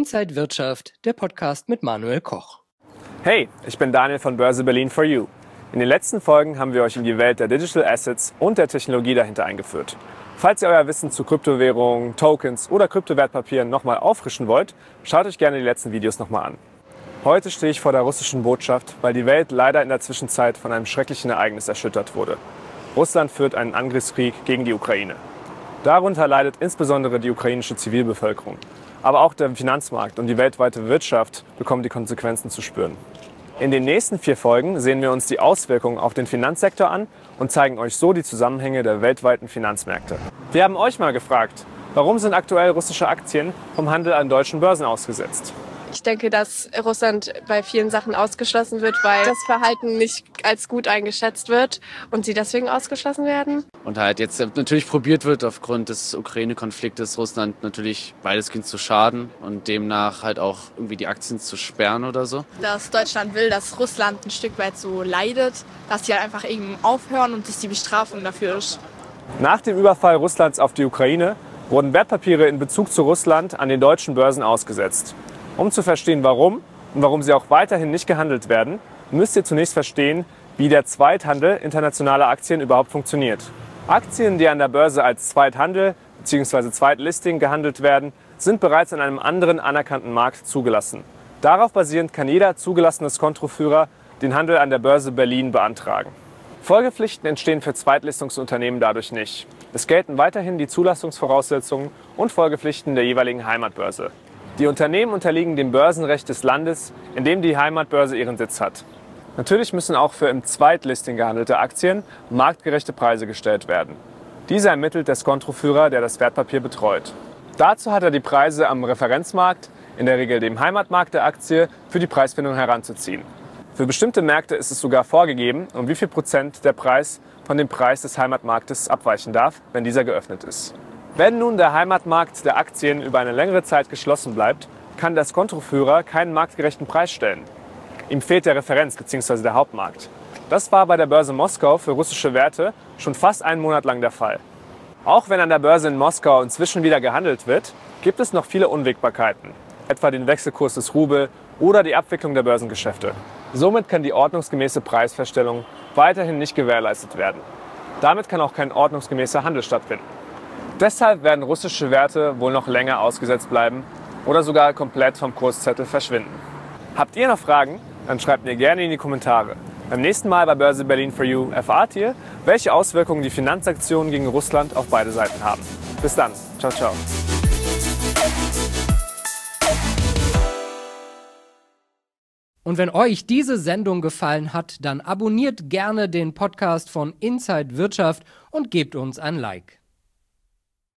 Inside Wirtschaft, der Podcast mit Manuel Koch. Hey, ich bin Daniel von Börse Berlin for You. In den letzten Folgen haben wir euch in die Welt der Digital Assets und der Technologie dahinter eingeführt. Falls ihr euer Wissen zu Kryptowährungen, Tokens oder Kryptowertpapieren nochmal auffrischen wollt, schaut euch gerne die letzten Videos nochmal an. Heute stehe ich vor der russischen Botschaft, weil die Welt leider in der Zwischenzeit von einem schrecklichen Ereignis erschüttert wurde. Russland führt einen Angriffskrieg gegen die Ukraine. Darunter leidet insbesondere die ukrainische Zivilbevölkerung. Aber auch der Finanzmarkt und die weltweite Wirtschaft bekommen die Konsequenzen zu spüren. In den nächsten 4 Folgen sehen wir uns die Auswirkungen auf den Finanzsektor an und zeigen euch so die Zusammenhänge der weltweiten Finanzmärkte. Wir haben euch mal gefragt, warum sind aktuell russische Aktien vom Handel an deutschen Börsen ausgesetzt? Ich denke, dass Russland bei vielen Sachen ausgeschlossen wird, weil das Verhalten nicht als gut eingeschätzt wird und sie deswegen ausgeschlossen werden. Und halt jetzt natürlich probiert wird, aufgrund des Ukraine-Konfliktes Russland natürlich weitestgehend zu schaden und demnach halt auch irgendwie die Aktien zu sperren oder so. Dass Deutschland will, dass Russland ein Stück weit so leidet, dass sie halt einfach eben aufhören und dass die Bestrafung dafür ist. Nach dem Überfall Russlands auf die Ukraine wurden Wertpapiere in Bezug zu Russland an den deutschen Börsen ausgesetzt. Um zu verstehen, warum und warum sie auch weiterhin nicht gehandelt werden, müsst ihr zunächst verstehen, wie der Zweithandel internationaler Aktien überhaupt funktioniert. Aktien, die an der Börse als Zweithandel bzw. Zweitlisting gehandelt werden, sind bereits an einem anderen anerkannten Markt zugelassen. Darauf basierend kann jeder zugelassene Kontoführer den Handel an der Börse Berlin beantragen. Folgepflichten entstehen für Zweitlistungsunternehmen dadurch nicht. Es gelten weiterhin die Zulassungsvoraussetzungen und Folgepflichten der jeweiligen Heimatbörse. Die Unternehmen unterliegen dem Börsenrecht des Landes, in dem die Heimatbörse ihren Sitz hat. Natürlich müssen auch für im Zweitlisting gehandelte Aktien marktgerechte Preise gestellt werden. Diese ermittelt der Kontoführer, der das Wertpapier betreut. Dazu hat er die Preise am Referenzmarkt, in der Regel dem Heimatmarkt der Aktie, für die Preisfindung heranzuziehen. Für bestimmte Märkte ist es sogar vorgegeben, um wie viel Prozent der Preis von dem Preis des Heimatmarktes abweichen darf, wenn dieser geöffnet ist. Wenn nun der Heimatmarkt der Aktien über eine längere Zeit geschlossen bleibt, kann der Kontoführer keinen marktgerechten Preis stellen. Ihm fehlt der Referenz bzw. der Hauptmarkt. Das war bei der Börse Moskau für russische Werte schon fast einen Monat lang der Fall. Auch wenn an der Börse in Moskau inzwischen wieder gehandelt wird, gibt es noch viele Unwägbarkeiten, etwa den Wechselkurs des Rubel oder die Abwicklung der Börsengeschäfte. Somit kann die ordnungsgemäße Preisfeststellung weiterhin nicht gewährleistet werden. Damit kann auch kein ordnungsgemäßer Handel stattfinden. Deshalb werden russische Werte wohl noch länger ausgesetzt bleiben oder sogar komplett vom Kurszettel verschwinden. Habt ihr noch Fragen? Dann schreibt mir gerne in die Kommentare. Beim nächsten Mal bei Börse Berlin for You erfahrt ihr, welche Auswirkungen die Finanzsanktionen gegen Russland auf beide Seiten haben. Bis dann. Ciao, ciao. Und wenn euch diese Sendung gefallen hat, dann abonniert gerne den Podcast von Inside Wirtschaft und gebt uns ein Like.